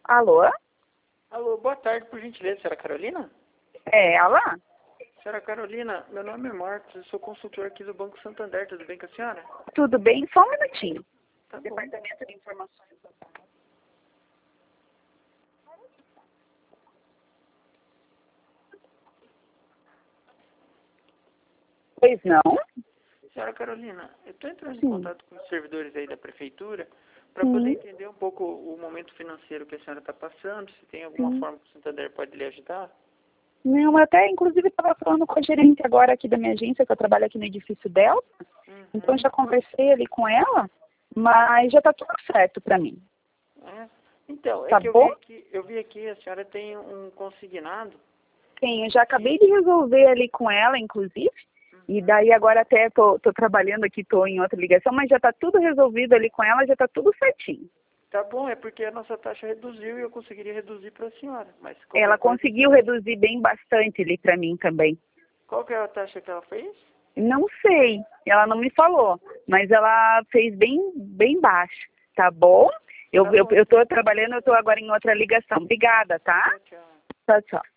Alô? Alô, boa tarde, por gentileza, senhora Carolina? É ela? Senhora Carolina, meu nome é Marcos, eu sou consultor aqui do Banco Santander, tudo bem com a senhora? Tudo bem? Só um minutinho. Tá bom. Departamento de Informações Bancárias. Pois não? Senhora Carolina, eu estou entrando em Sim. contato com os servidores aí da prefeitura para Sim. poder entender um pouco o momento financeiro que a senhora está passando, se tem alguma Sim. forma que o Santander pode lhe ajudar. Não, eu até inclusive estava falando com a gerente agora aqui da minha agência, que eu trabalho aqui no edifício Delta. Então já conversei ali com ela, mas já está tudo certo para mim. É. Então, Tá é que bom? eu vi aqui, a senhora tem um consignado. Sim, eu já acabei de resolver ali com ela, inclusive. E daí agora até tô trabalhando aqui, tô em outra ligação, mas já está tudo resolvido ali com ela, já está tudo certinho. Tá bom, é porque a nossa taxa reduziu e eu conseguiria reduzir para a senhora. Mas Ela qualquer coisa... conseguiu reduzir bem bastante ali para mim também. Qual que é a taxa que ela fez? Não sei, ela não me falou, mas ela fez bem baixo, tá bom? Eu Tá bom, tô trabalhando, eu tô agora em outra ligação. Obrigada, tá? tchau. Tchau, tchau.